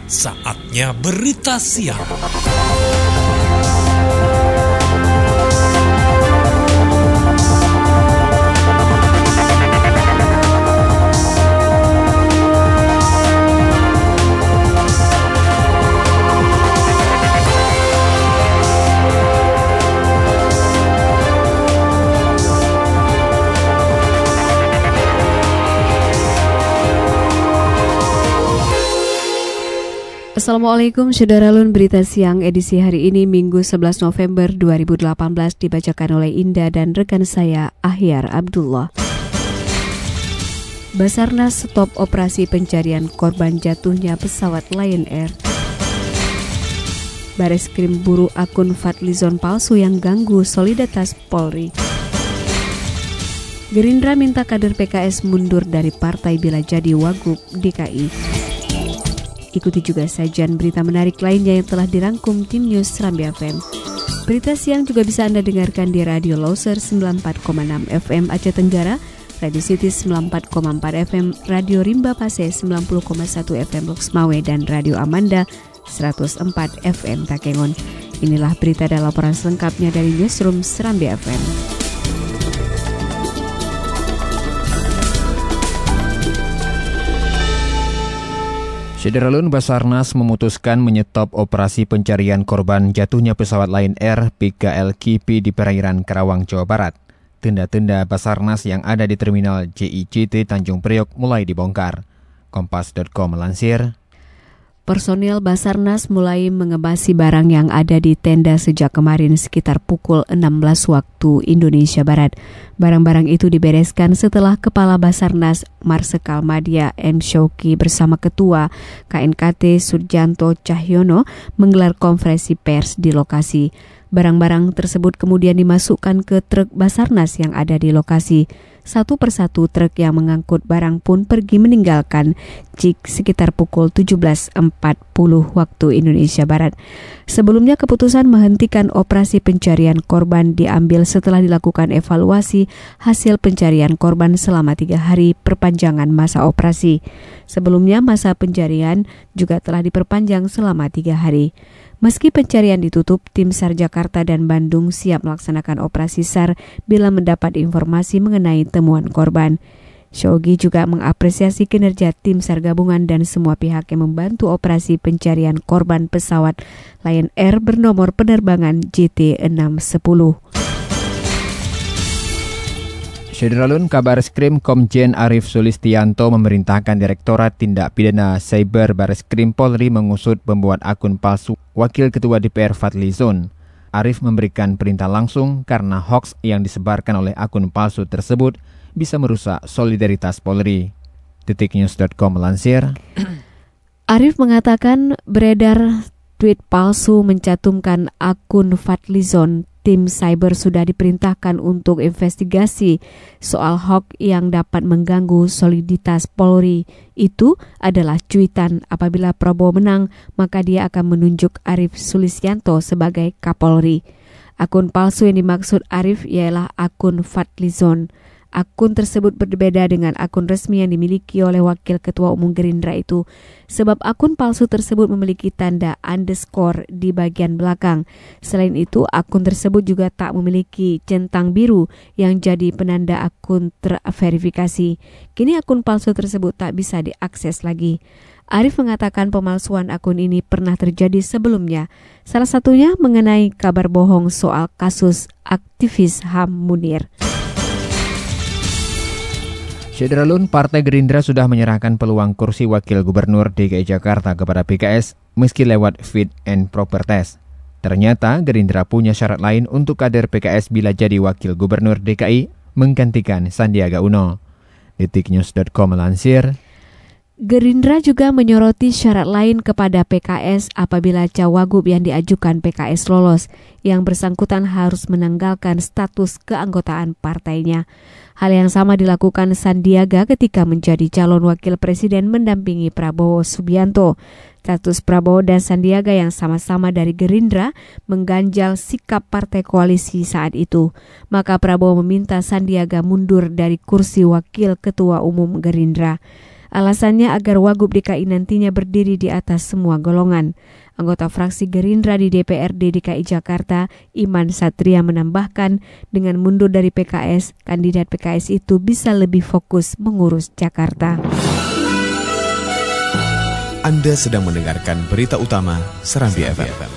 Saatnya berita siang. Assalamualaikum Syederalun, berita siang edisi hari ini Minggu 11 November 2018 dibacakan oleh Indah dan rekan saya Ahyar Abdullah. Basarnas stop operasi pencarian korban jatuhnya pesawat Lion Air. Bareskrim buru akun Fadlizon palsu yang ganggu soliditas Polri. Gerindra minta kader PKS mundur dari partai bila jadi Wagub DKI. Ikuti juga sajian berita menarik lainnya yang telah dirangkum tim News Serambi FM. Berita siang juga bisa Anda dengarkan di Radio Loser 94,6 FM Aceh Tenggara, Radio City 94,4 FM, Radio Rimba Pase 90,1 FM Loksmawe, dan Radio Amanda 104 FM Takengon. Inilah berita dan laporan selengkapnya dari Newsroom Serambi FM. Syederalun, Basarnas memutuskan menyetop operasi pencarian korban jatuhnya pesawat Lion Air PKLKP di perairan Karawang, Jawa Barat. Tenda-tenda Basarnas yang ada di Terminal JICT Tanjung Priok mulai dibongkar. Kompas.com melansir, personil Basarnas mulai mengebasi barang yang ada di tenda sejak kemarin sekitar pukul 16 waktu Indonesia Barat. Barang-barang itu dibereskan setelah Kepala Basarnas Marsikal Madya M. Syauqi bersama Ketua KNKT Sudjanto Cahyono menggelar konferensi pers di lokasi. Barang-barang tersebut kemudian dimasukkan ke truk Basarnas yang ada di lokasi. Satu persatu truk yang mengangkut barang pun pergi meninggalkan JIC sekitar pukul 17.40 waktu Indonesia Barat. Sebelumnya keputusan menghentikan operasi pencarian korban diambil setelah dilakukan evaluasi hasil pencarian korban selama 3 hari perpanjangan masa operasi. Sebelumnya masa pencarian juga telah diperpanjang selama 3 hari. Meski pencarian ditutup, tim SAR Jakarta dan Bandung siap melaksanakan operasi SAR bila mendapat informasi mengenai temuan korban. Syauqi juga mengapresiasi kinerja tim SAR gabungan dan semua pihak yang membantu operasi pencarian korban pesawat Lion Air bernomor penerbangan JT610. Syederalun, Kabareskrim Komjen Arif Sulistianto memerintahkan Direktorat Tindak Pidana Cyber Bareskrim Polri mengusut pembuat akun palsu Wakil Ketua DPR Fadlizon. Arif memberikan perintah langsung karena hoaks yang disebarkan oleh akun palsu tersebut bisa merusak solidaritas Polri. Detiknews.com melansir, Arif mengatakan beredar tweet palsu mencantumkan akun Fadlizon. Tim cyber sudah diperintahkan untuk investigasi soal hoax yang dapat mengganggu soliditas Polri. Itu adalah cuitan apabila Prabowo menang, maka dia akan menunjuk Arif Sulistianto sebagai Kapolri. Akun palsu yang dimaksud Arif ialah akun Fadlizon. Akun tersebut berbeda dengan akun resmi yang dimiliki oleh Wakil Ketua Umum Gerindra itu, sebab akun palsu tersebut memiliki tanda underscore di bagian belakang. Selain itu, akun tersebut juga tak memiliki centang biru yang jadi penanda akun terverifikasi. Kini akun palsu tersebut tak bisa diakses lagi. Arif mengatakan pemalsuan akun ini pernah terjadi sebelumnya, salah satunya mengenai kabar bohong soal kasus aktivis HAM Munir. Syederalun, Partai Gerindra sudah menyerahkan peluang kursi Wakil Gubernur DKI Jakarta kepada PKS meski lewat fit and proper test. Ternyata Gerindra punya syarat lain untuk kader PKS bila jadi Wakil Gubernur DKI menggantikan Sandiaga Uno. Detiknews.com melansir, Gerindra juga menyoroti syarat lain kepada PKS apabila cawagup yang diajukan PKS lolos. Yang bersangkutan harus menanggalkan status keanggotaan partainya. Hal yang sama dilakukan Sandiaga ketika menjadi calon wakil presiden mendampingi Prabowo Subianto. Status Prabowo dan Sandiaga yang sama-sama dari Gerindra mengganjal sikap partai koalisi saat itu. Maka Prabowo meminta Sandiaga mundur dari kursi wakil ketua umum Gerindra. Alasannya agar Wagub DKI nantinya berdiri di atas semua golongan. Anggota fraksi Gerindra di DPRD DKI Jakarta, Iman Satria menambahkan, dengan mundur dari PKS, kandidat PKS itu bisa lebih fokus mengurus Jakarta. Anda sedang mendengarkan berita utama Serambi FM.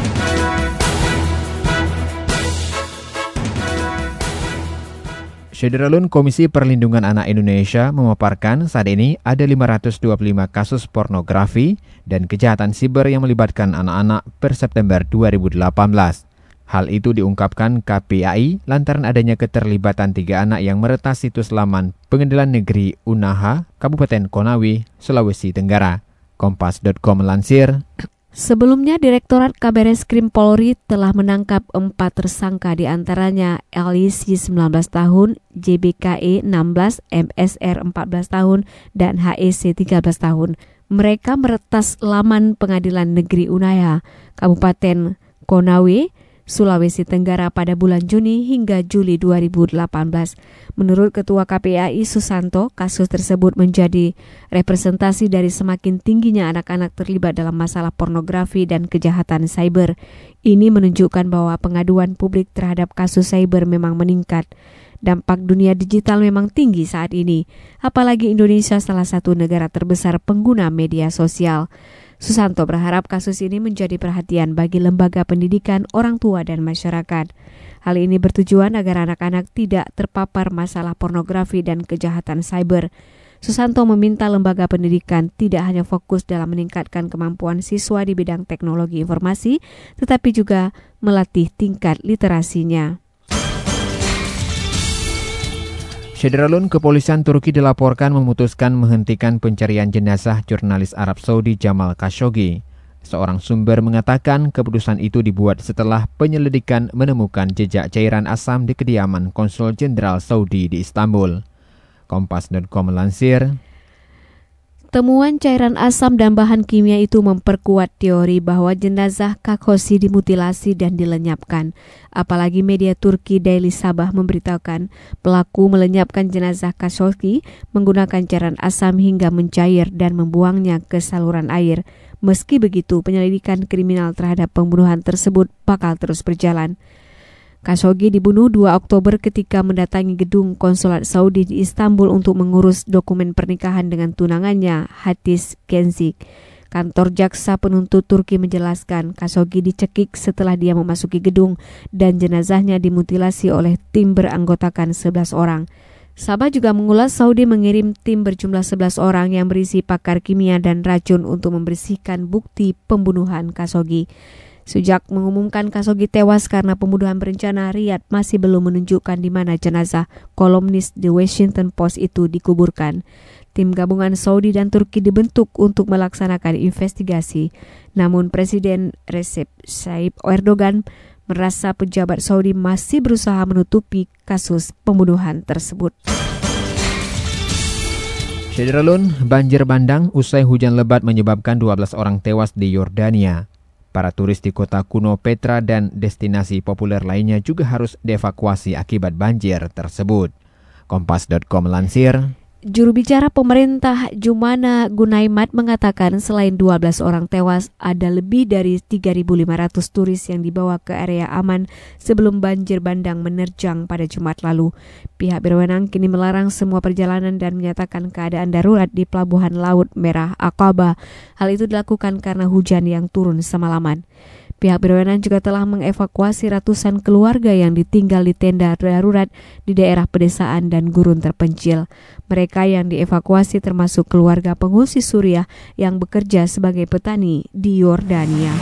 Syederalun, Komisi Perlindungan Anak Indonesia memaparkan saat ini ada 525 kasus pornografi dan kejahatan siber yang melibatkan anak-anak per September 2018. Hal itu diungkapkan KPAI lantaran adanya keterlibatan 3 anak yang meretas situs laman Pengadilan Negeri Unaha, Kabupaten Konawe, Sulawesi Tenggara. Kompas.com melansir, sebelumnya Direktorat Kabareskrim Polri telah menangkap 4 tersangka, di antaranya LIC 19 tahun, JBKE 16, MSR 14 tahun, dan HEC 13 tahun. Mereka meretas laman Pengadilan Negeri Unaha, Kabupaten Konawe, Sulawesi Tenggara pada bulan Juni hingga Juli 2018. Menurut Ketua KPAI Susanto, kasus tersebut menjadi representasi dari semakin tingginya anak-anak terlibat dalam masalah pornografi dan kejahatan cyber. Ini menunjukkan bahwa pengaduan publik terhadap kasus cyber memang meningkat. Dampak dunia digital memang tinggi saat ini, apalagi Indonesia salah satu negara terbesar pengguna media sosial. Susanto berharap kasus ini menjadi perhatian bagi lembaga pendidikan, orang tua, dan masyarakat. Hal ini bertujuan agar anak-anak tidak terpapar masalah pornografi dan kejahatan cyber. Susanto meminta lembaga pendidikan tidak hanya fokus dalam meningkatkan kemampuan siswa di bidang teknologi informasi, tetapi juga melatih tingkat literasinya. Syederalun, kepolisian Turki dilaporkan memutuskan menghentikan pencarian jenazah jurnalis Arab Saudi Jamal Khashoggi. Seorang sumber mengatakan keputusan itu dibuat setelah penyelidikan menemukan jejak cairan asam di kediaman Konsul Jenderal Saudi di Istanbul. Kompas.com melansir, temuan cairan asam dan bahan kimia itu memperkuat teori bahwa jenazah Khashoggi dimutilasi dan dilenyapkan. Apalagi media Turki Daily Sabah memberitakan pelaku melenyapkan jenazah Khashoggi menggunakan cairan asam hingga mencair dan membuangnya ke saluran air. Meski begitu, penyelidikan kriminal terhadap pembunuhan tersebut bakal terus berjalan. Khashoggi dibunuh 2 Oktober ketika mendatangi gedung konsulat Saudi di Istanbul untuk mengurus dokumen pernikahan dengan tunangannya, Hatice Genzik. Kantor jaksa penuntut Turki menjelaskan Khashoggi dicekik setelah dia memasuki gedung dan jenazahnya dimutilasi oleh tim beranggotakan 11 orang. Sabah juga mengulas Saudi mengirim tim berjumlah 11 orang yang berisi pakar kimia dan racun untuk membersihkan bukti pembunuhan Khashoggi. Sejak mengumumkan Khashoggi tewas karena pembunuhan berencana, Riyadh masih belum menunjukkan di mana jenazah kolumnis The Washington Post itu dikuburkan. Tim gabungan Saudi dan Turki dibentuk untuk melaksanakan investigasi. Namun Presiden Recep Tayyip Erdogan merasa pejabat Saudi masih berusaha menutupi kasus pembunuhan tersebut. Syederalun, banjir bandang usai hujan lebat menyebabkan 12 orang tewas di Yordania. Para turis di kota kuno Petra dan destinasi populer lainnya juga harus dievakuasi akibat banjir tersebut. Kompas.com melansir, juru bicara pemerintah Jumana Gunaimat mengatakan selain 12 orang tewas, ada lebih dari 3.500 turis yang dibawa ke area aman sebelum banjir bandang menerjang pada Jumat lalu. Pihak berwenang kini melarang semua perjalanan dan menyatakan keadaan darurat di Pelabuhan Laut Merah Aqaba. Hal itu dilakukan karena hujan yang turun semalaman. Pihak berwenang juga telah mengevakuasi ratusan keluarga yang ditinggal di tenda darurat di daerah pedesaan dan gurun terpencil. Mereka yang dievakuasi termasuk keluarga pengungsi Suriah yang bekerja sebagai petani di Yordania.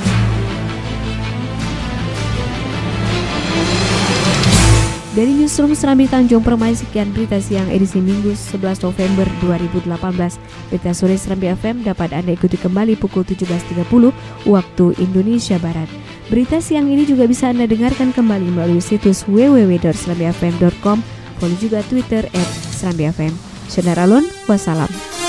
Dari Newsroom Serambi Tanjung Permai, sekian berita siang edisi Minggu 11 November 2018. Berita sore Serambi FM dapat Anda ikuti kembali pukul 17.30 waktu Indonesia Barat. Berita siang ini juga bisa Anda dengarkan kembali melalui situs www.serambifm.com. Follow juga Twitter @serambifm. Saudara Lon, wassalam.